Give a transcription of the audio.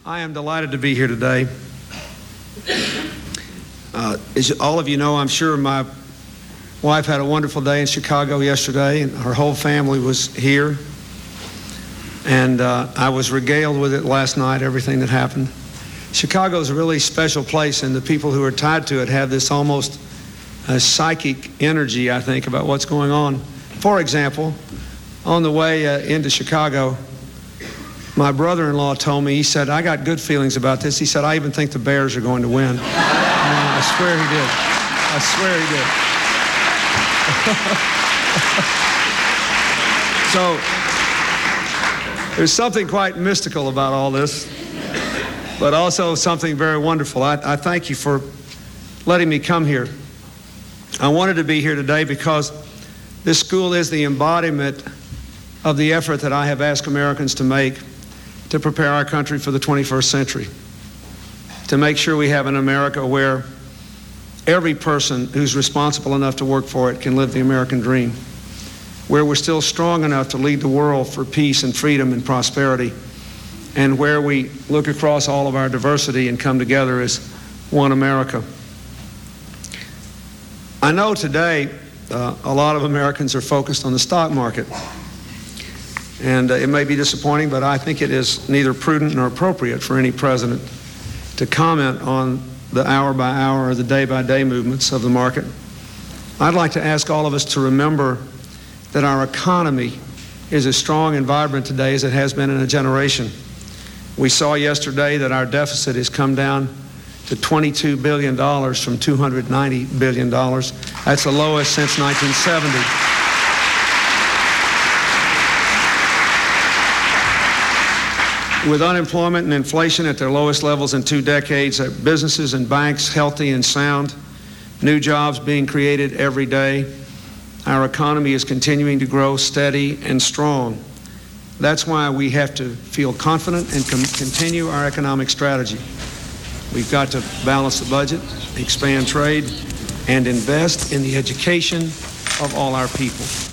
I am delighted to be here today. As all of you know, I'm sure my wife had a wonderful day in Chicago yesterday, and her whole family was here. And I was regaled with it last night, everything that happened. Chicago is a really special place, and the people who are tied to it have this almost psychic energy, I think, about what's going on. For example, on the way into Chicago, my brother-in-law told me, he said, I got good feelings about this. He said, I even think the Bears are going to win. I swear he did. I swear he did. So there's something quite mystical about all this, but also something very wonderful. I thank you for letting me come here. I wanted to be here today because this school is the embodiment of the effort that I have asked Americans to make to prepare our country for the 21st century, to make sure we have an America where every person who's responsible enough to work for it can live the American dream, where we're still strong enough to lead the world for peace and freedom and prosperity, and where we look across all of our diversity and come together as one America. I know today a lot of Americans are focused on the stock market. And it may be disappointing, but I think it is neither prudent nor appropriate for any president to comment on the hour-by-hour or the day-by-day movements of the market. I'd like to ask all of us to remember that our economy is as strong and vibrant today as it has been in a generation. We saw yesterday that our deficit has come down to $22 billion from $290 billion. That's the lowest since 1970. With unemployment and inflation at their lowest levels in 2 decades, businesses and banks healthy and sound, new jobs being created every day, our economy is continuing to grow steady and strong. That's why we have to feel confident and continue our economic strategy. We've got to balance the budget, expand trade, and invest in the education of all our people.